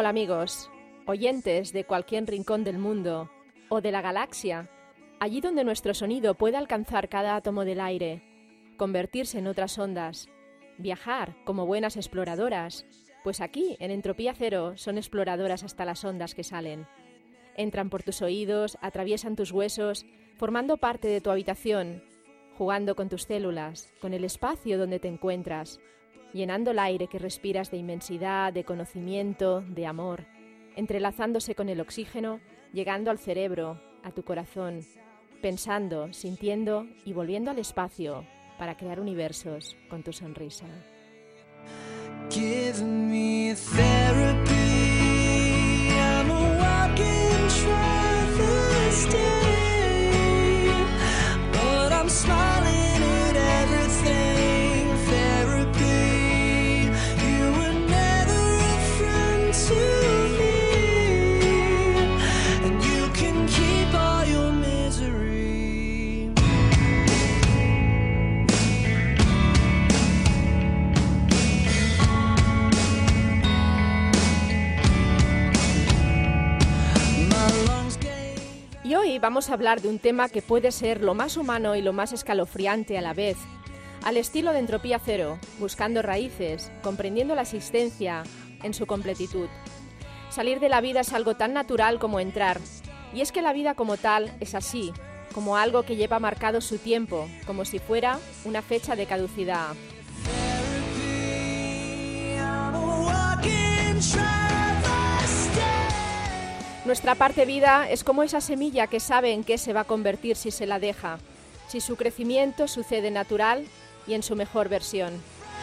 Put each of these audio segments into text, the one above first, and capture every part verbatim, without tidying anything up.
Hola amigos, oyentes de cualquier rincón del mundo o de la galaxia, allí donde nuestro sonido puede alcanzar cada átomo del aire, convertirse en otras ondas, viajar como buenas exploradoras, pues aquí en Entropía Cero son exploradoras hasta las ondas que salen. Entran por tus oídos, atraviesan tus huesos, formando parte de tu habitación, jugando con tus células, con el espacio donde te encuentras, llenando el aire que respiras de inmensidad, de conocimiento, de amor, entrelazándose con el oxígeno, llegando al cerebro, a tu corazón, pensando, sintiendo y volviendo al espacio para crear universos con tu sonrisa. Give me therapy. I'm a walking travesty, but I'm smiling at everything. Therapy, you were never a friend to me, and you can keep all your misery. Y hoy vamos a hablar de un tema que puede ser lo más humano y lo más escalofriante a la vez, al estilo de Entropía Cero, buscando raíces, comprendiendo la existencia en su completitud. Salir de la vida es algo tan natural como entrar, y es que la vida como tal es así, como algo que lleva marcado su tiempo, como si fuera una fecha de caducidad. Nuestra parte vida es como esa semilla que sabe en qué se va a convertir si se la deja, si su crecimiento sucede natural y en su mejor versión.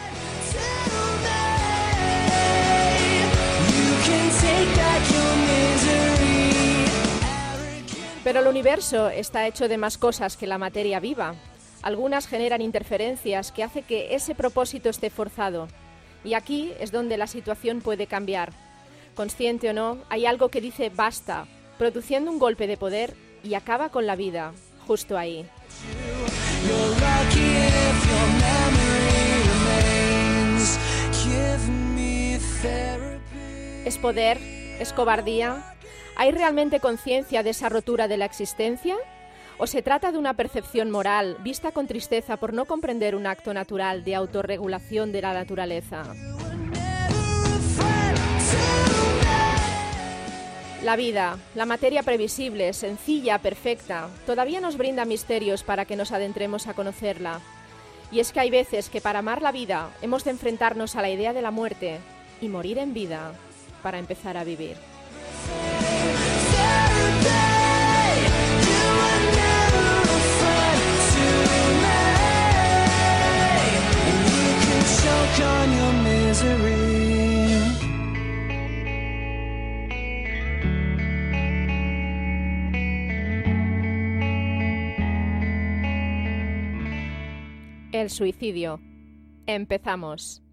Pero el universo está hecho de más cosas que la materia viva. Algunas generan interferencias que hacen que ese propósito esté forzado. Y aquí es donde la situación puede cambiar. Consciente o no, hay algo que dice basta, produciendo un golpe de poder y acaba con la vida, justo ahí. ¿Es poder? ¿Es cobardía? ¿Hay realmente conciencia de esa rotura de la existencia? ¿O se trata de una percepción moral vista con tristeza por no comprender un acto natural de autorregulación de la naturaleza? La vida, la materia previsible, sencilla, perfecta, todavía nos brinda misterios para que nos adentremos a conocerla. Y es que hay veces que para amar la vida hemos de enfrentarnos a la idea de la muerte y morir en vida para empezar a vivir. El suicidio. Empezamos.